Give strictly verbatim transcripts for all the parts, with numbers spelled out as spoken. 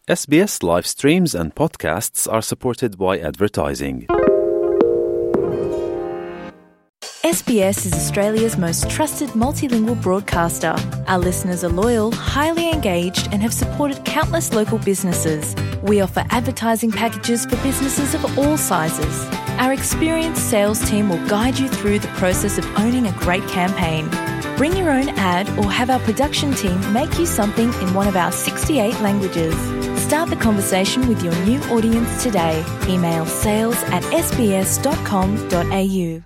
S B S live streams and podcasts are supported by advertising. S B S is Australia's most trusted multilingual broadcaster. Our listeners are loyal, highly engaged, and have supported countless local businesses. We offer advertising packages for businesses of all sizes. Our experienced sales team will guide you through the process of owning a great campaign. Bring your own ad or have our production team make you something in one of our sixty-eight languages. Start the conversation with your new audience today. Email sales at s b s dot com dot a u.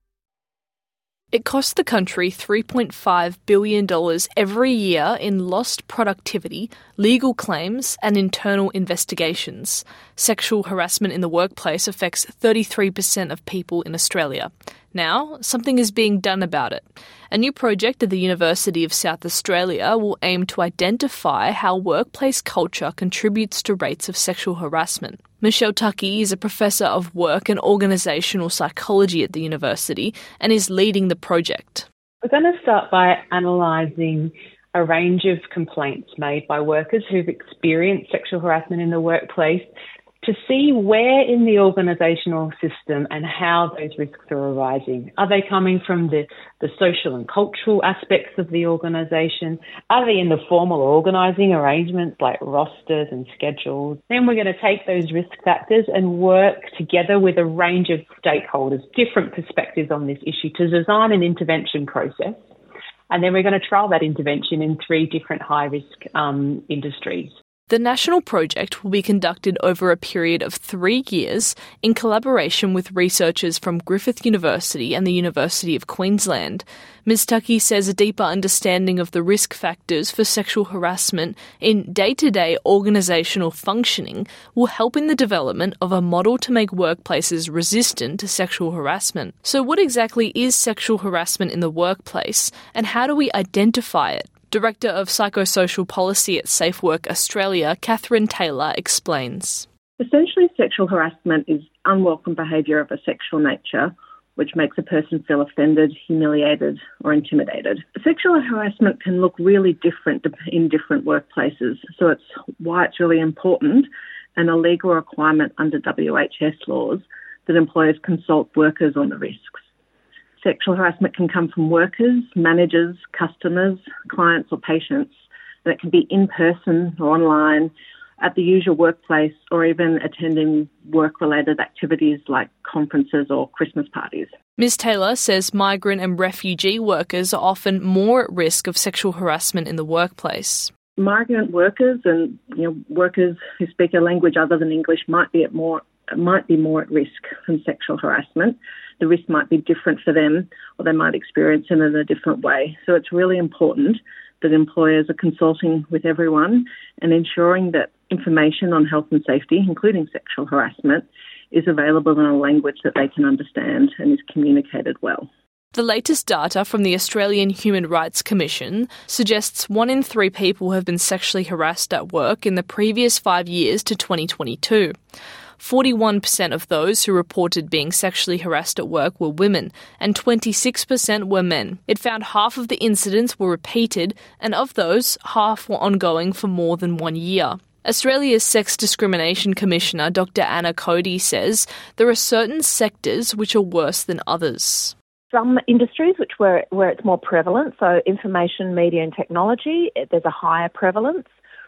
It costs the country three point five billion dollars every year in lost productivity, legal claims and internal investigations. Sexual harassment in the workplace affects thirty-three percent of people in Australia. Now, something is being done about it. A new project at the University of South Australia will aim to identify how workplace culture contributes to rates of sexual harassment. Michelle Tuckey is a professor of work and organisational psychology at the university and is leading the project. We're going to start by analysing a range of complaints made by workers who've experienced sexual harassment in the workplace to see where in the organisational system and how those risks are arising. Are they coming from the, the social and cultural aspects of the organisation? Are they in the formal organising arrangements like rosters and schedules? Then we're going to take those risk factors and work together with a range of stakeholders, different perspectives on this issue, to design an intervention process. And then we're going to trial that intervention in three different high-risk um, industries. The national project will be conducted over a period of three years in collaboration with researchers from Griffith University and the University of Queensland. Miz Tuckey says a deeper understanding of the risk factors for sexual harassment in day-to-day organisational functioning will help in the development of a model to make workplaces resistant to sexual harassment. So what exactly is sexual harassment in the workplace, and how do we identify it? Director of Psychosocial Policy at Safe Work Australia, Catherine Taylor, explains. Essentially, sexual harassment is unwelcome behaviour of a sexual nature which makes a person feel offended, humiliated or intimidated. Sexual harassment can look really different in different workplaces, so it's why it's really important and a legal requirement under W H S laws that employers consult workers on the risks. Sexual harassment can come from workers, managers, customers, clients or patients, and it can be in person or online, at the usual workplace, or even attending work-related activities like conferences or Christmas parties. Miz Taylor says migrant and refugee workers are often more at risk of sexual harassment in the workplace. Migrant workers and you know, workers who speak a language other than English might be at more might be more at risk from sexual harassment. The risk might be different for them, or they might experience it in a different way. So it's really important that employers are consulting with everyone and ensuring that information on health and safety, including sexual harassment, is available in a language that they can understand and is communicated well. The latest data from the Australian Human Rights Commission suggests one in three people have been sexually harassed at work in the previous five years to twenty twenty-two. forty-one percent of those who reported being sexually harassed at work were women, and twenty-six percent were men. It found half of the incidents were repeated, and of those, half were ongoing for more than one year. Australia's Sex Discrimination Commissioner, Doctor Anna Cody, says there are certain sectors which are worse than others. Some industries which where, where it's more prevalent, so information, media and technology, there's a higher prevalence.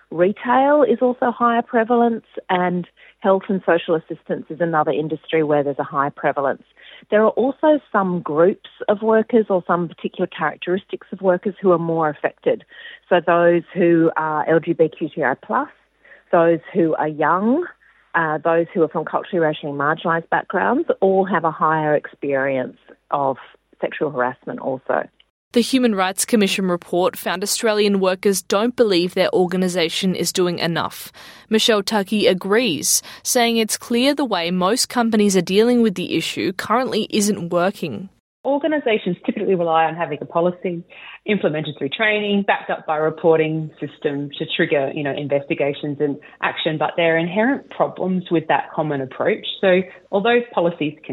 Retail is also higher prevalence, and health and social assistance is another industry where there's a high prevalence. There are also some groups of workers or some particular characteristics of workers who are more affected. So those who are L G B T Q I plus, those who are young, uh, those who are from culturally, racially marginalised backgrounds, all have a higher experience of sexual harassment also. The Human Rights Commission report found Australian workers don't believe their organisation is doing enough. Michelle Tuckey agrees, saying it's clear the way most companies are dealing with the issue currently isn't working. Organisations typically rely on having a policy implemented through training, backed up by a reporting system to trigger, you know, investigations and action, but there are inherent problems with that common approach. So although policies can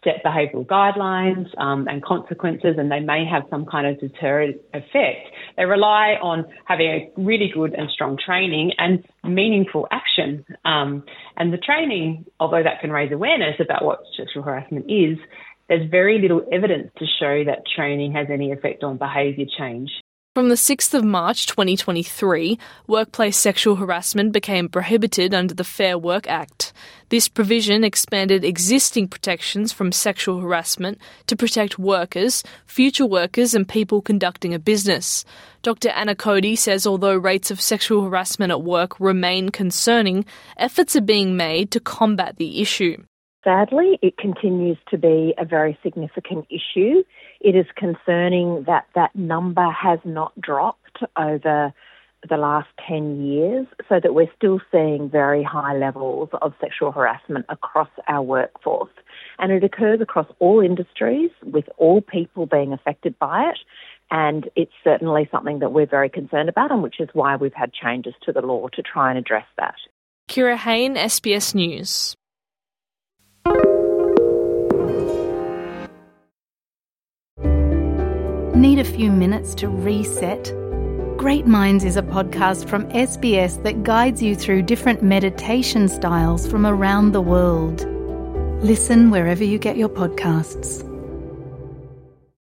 set behavioural guidelines um, and consequences, and they may have some kind of deterrent effect. They rely on having a really good and strong training and meaningful action. Um, and the training, although that can raise awareness about what sexual harassment is, there's very little evidence to show that training has any effect on behaviour change. From the sixth of March twenty twenty-three, workplace sexual harassment became prohibited under the Fair Work Act. This provision expanded existing protections from sexual harassment to protect workers, future workers and people conducting a business. Doctor Anna Cody says although rates of sexual harassment at work remain concerning, efforts are being made to combat the issue. Sadly, it continues to be a very significant issue. It is concerning that that number has not dropped over the last ten years, so that we're still seeing very high levels of sexual harassment across our workforce. And it occurs across all industries, with all people being affected by it. And it's certainly something that we're very concerned about, and which is why we've had changes to the law to try and address that. Kira Hain, S B S News. Need a few minutes to reset? Great Minds is a podcast from S B S that guides you through different meditation styles from around the world. Listen wherever you get your podcasts.